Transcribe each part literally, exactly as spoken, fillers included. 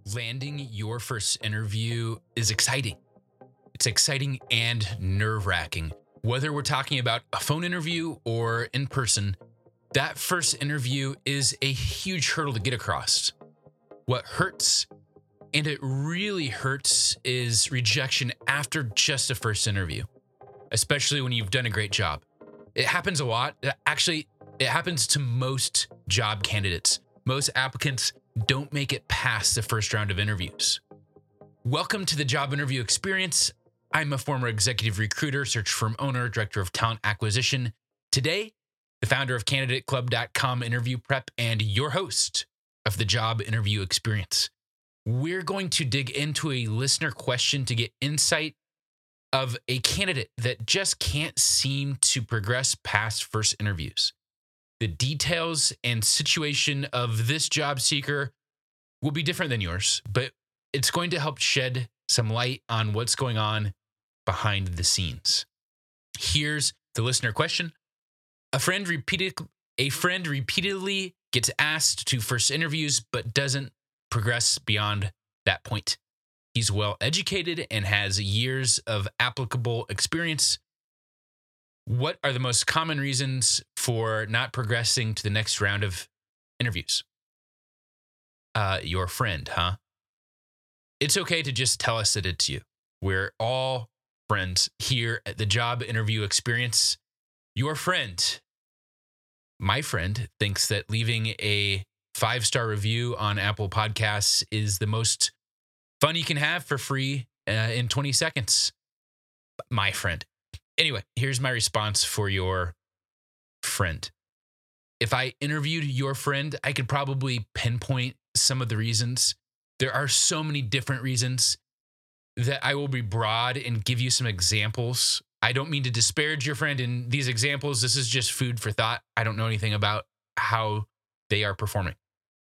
Landing your first interview is exciting. It's exciting and nerve wracking. Whether we're talking about a phone interview or in person, that first interview is a huge hurdle to get across. What hurts, and it really hurts, is rejection after just a first interview, especially when you've done a great job. It happens a lot. Actually, it happens to most job candidates. Most applicants don't make it past the first round of interviews. Welcome to the Job Interview Experience. I'm a former executive recruiter, search firm owner, director of talent acquisition. Today, the founder of candidate club dot com Interview Prep and your host of the Job Interview Experience. We're going to dig into a listener question to get insight of a candidate that just can't seem to progress past first interviews. The details and situation of this job seeker will be different than yours, but it's going to help shed some light on what's going on behind the scenes. Here's the listener question. A friend repeated, a friend repeatedly gets asked to first interviews, but doesn't progress beyond that point. He's well educated and has years of applicable experience. What are the most common reasons for not progressing to the next round of interviews? Uh, your friend, huh? It's okay to just tell us that it's you. We're all friends here at the Job Interview Experience. Your friend, my friend, thinks that leaving a five-star review on Apple Podcasts is the most fun you can have for free uh, in twenty seconds. My friend. Anyway, here's my response for your friend. If I interviewed your friend, I could probably pinpoint some of the reasons. There are so many different reasons that I will be broad and give you some examples. I don't mean to disparage your friend in these examples. This is just food for thought. I don't know anything about how they are performing.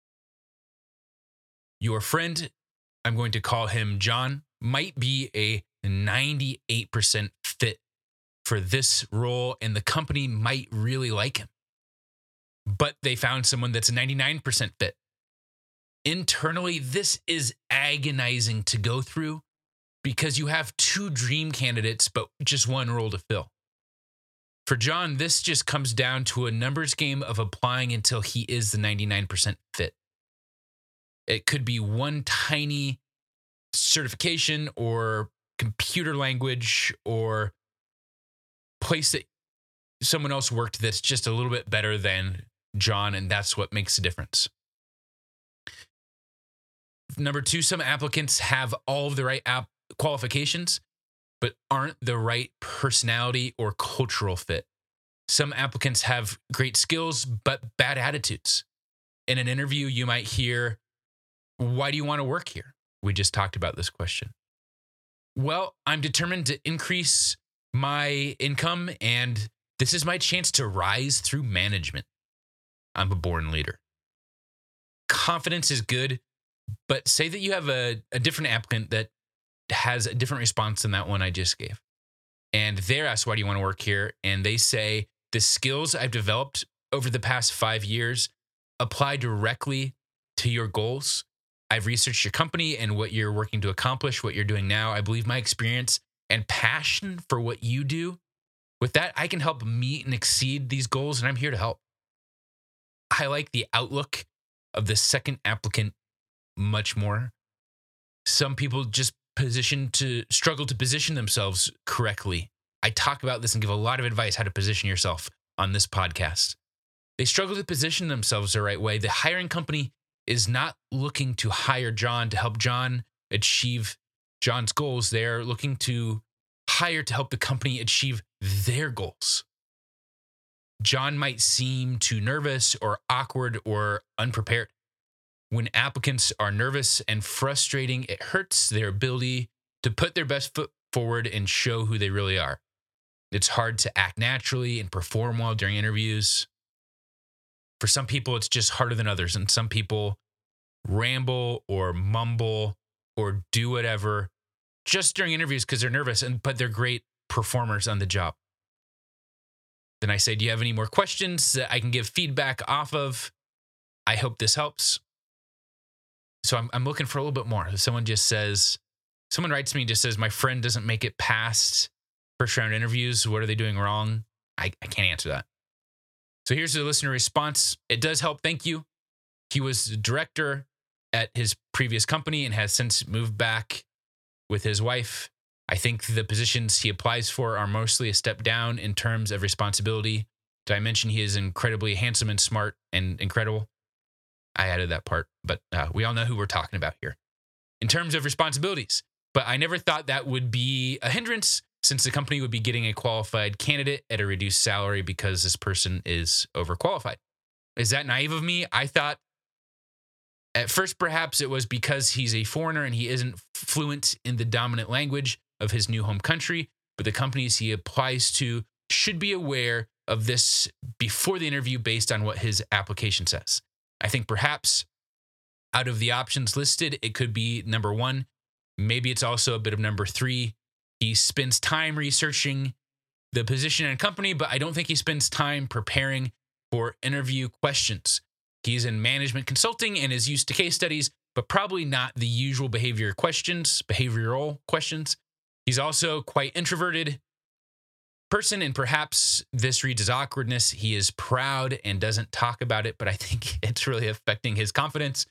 Your friend, I'm going to call him John, might be a ninety-eight percent fit for this role, and the company might really like him. But they found someone that's a ninety-nine percent fit. Internally, this is agonizing to go through because you have two dream candidates, but just one role to fill. For John, this just comes down to a numbers game of applying until he is the ninety-nine percent fit. It could be one tiny certification or computer language or place that someone else worked that's just a little bit better than John, and that's what makes a difference. Number two, some applicants have all of the right app qualifications, but aren't the right personality or cultural fit. Some applicants have great skills, but bad attitudes. In an interview, you might hear, "Why do you want to work here?" We just talked about this question. Well, I'm determined to increase my income, and this is my chance to rise through management. I'm a born leader. Confidence is good, but say that you have a, a different applicant that has a different response than that one I just gave. And they're asked, "Why do you want to work here?" And they say, "The skills I've developed over the past five years apply directly to your goals. I've researched your company and what you're working to accomplish, what you're doing now. I believe my experience and passion for what you do, with that, I can help meet and exceed these goals, and I'm here to help." I like the outlook of the second applicant much more. Some people just position to struggle to position themselves correctly. I talk about this and give a lot of advice how to position yourself on this podcast. They struggle to position themselves the right way. The hiring company is not looking to hire John to help John achieve John's goals. They're looking to hire to help the company achieve their goals. John might seem too nervous or awkward or unprepared. When applicants are nervous and frustrating, it hurts their ability to put their best foot forward and show who they really are. It's hard to act naturally and perform well during interviews. For some people, it's just harder than others. And some people ramble or mumble or do whatever just during interviews because they're nervous, and but they're great performers on the job. Then I say, "Do you have any more questions that I can give feedback off of?" I hope this helps. So I'm, I'm looking for a little bit more. Someone just says, someone writes me and just says, my friend doesn't make it past first round interviews. What are they doing wrong? I, I can't answer that. So here's the listener response. It does help. Thank you. He was director at his previous company and has since moved back with his wife. I think the positions he applies for are mostly a step down in terms of responsibility. Did I mention he is incredibly handsome and smart and incredible? I added that part, but uh, we all know who we're talking about here. In terms of responsibilities, but I never thought that would be a hindrance since the company would be getting a qualified candidate at a reduced salary because this person is overqualified. Is that naive of me? I thought at first perhaps it was because he's a foreigner and he isn't fluent in the dominant language of his new home country, but the companies he applies to should be aware of this before the interview based on what his application says. I think perhaps out of the options listed, it could be number one. Maybe it's also a bit of number three. He spends time researching the position and company, but I don't think he spends time preparing for interview questions. He's in management consulting and is used to case studies, but probably not the usual behavior questions, behavioral questions. He's also quite introverted person, and perhaps this reads as awkwardness. He is proud and doesn't talk about it, but I think it's really affecting his confidence.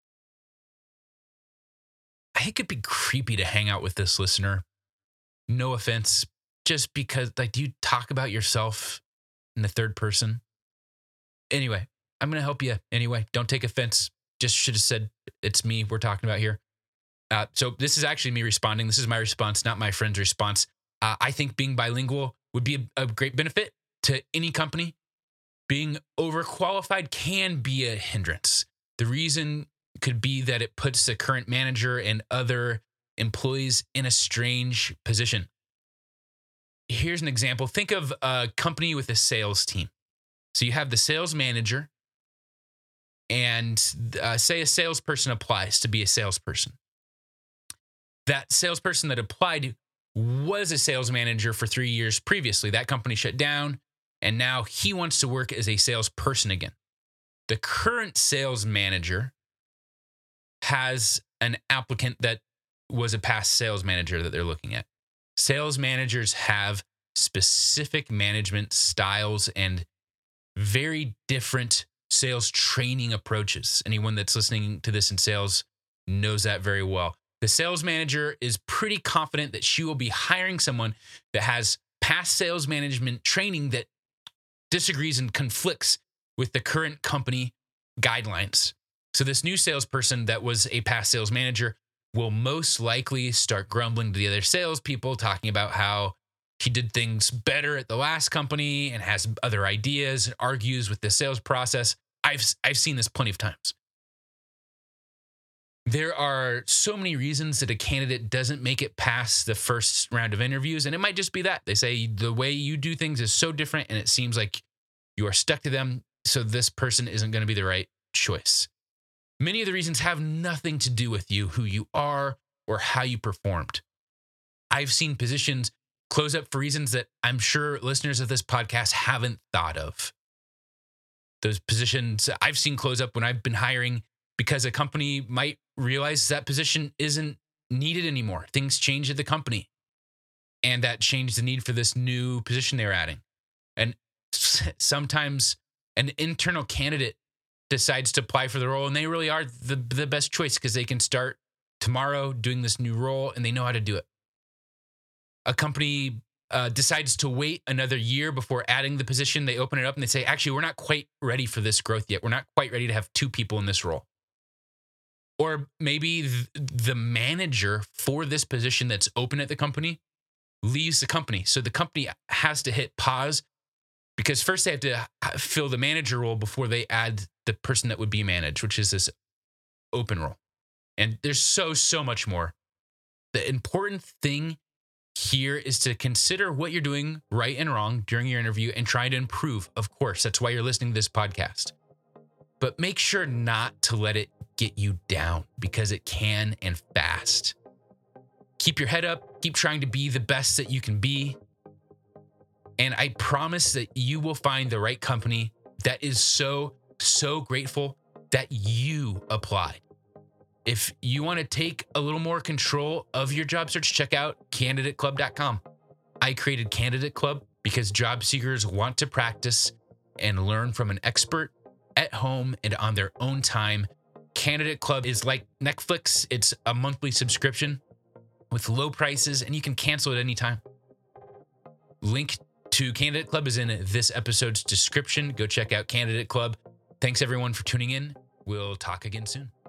I think it'd be creepy to hang out with this listener. No offense, just because, like, do you talk about yourself in the third person? Anyway, I'm going to help you anyway. Don't take offense. Just should have said it's me we're talking about here. Uh, so this is actually me responding. This is my response, not my friend's response. Uh, I think being bilingual would be a, a great benefit to any company. Being overqualified can be a hindrance. The reason could be that it puts the current manager and other employees in a strange position. Here's an example. Think of a company with a sales team. So you have the sales manager, and uh, say a salesperson applies to be a salesperson. That salesperson that applied was a sales manager for three years previously. That company shut down, and now he wants to work as a salesperson again. The current sales manager has an applicant that was a past sales manager that they're looking at. Sales managers have specific management styles and very different sales training approaches. Anyone that's listening to this in sales knows that very well. The sales manager is pretty confident that she will be hiring someone that has past sales management training that disagrees and conflicts with the current company guidelines. So this new salesperson that was a past sales manager will most likely start grumbling to the other salespeople, talking about how he did things better at the last company and has other ideas and argues with the sales process. I've I've seen this plenty of times. There are so many reasons that a candidate doesn't make it past the first round of interviews, and it might just be that. They say the way you do things is so different, and it seems like you are stuck to them, so this person isn't going to be the right choice. Many of the reasons have nothing to do with you, who you are, or how you performed. I've seen positions close up for reasons that I'm sure listeners of this podcast haven't thought of. Those positions I've seen close up when I've been hiring because a company might realize that position isn't needed anymore. Things change at the company, and that changed the need for this new position they're adding. And sometimes an internal candidate decides to apply for the role, and they really are the, the best choice because they can start tomorrow doing this new role and they know how to do it. A company uh, decides to wait another year before adding the position. They open it up and they say, actually, we're not quite ready for this growth yet. We're not quite ready to have two people in this role. Or maybe th- the manager for this position that's open at the company leaves the company. So the company has to hit pause because first they have to fill the manager role before they add the person that would be managed, which is this open role. And there's so, so much more. The important thing here is to consider what you're doing right and wrong during your interview and try to improve. Of course, that's why you're listening to this podcast. But make sure not to let it get you down because it can and fast. Keep your head up. Keep trying to be the best that you can be. And I promise that you will find the right company that is so, so grateful that you applied. If you want to take a little more control of your job search, check out candidate club dot com. I created Candidate Club because job seekers want to practice and learn from an expert at home and on their own time. Candidate Club is like Netflix. It's a monthly subscription with low prices, and you can cancel at any time. Link to Candidate Club is in this episode's description. Go check out Candidate Club. Thanks everyone for tuning in. We'll talk again soon.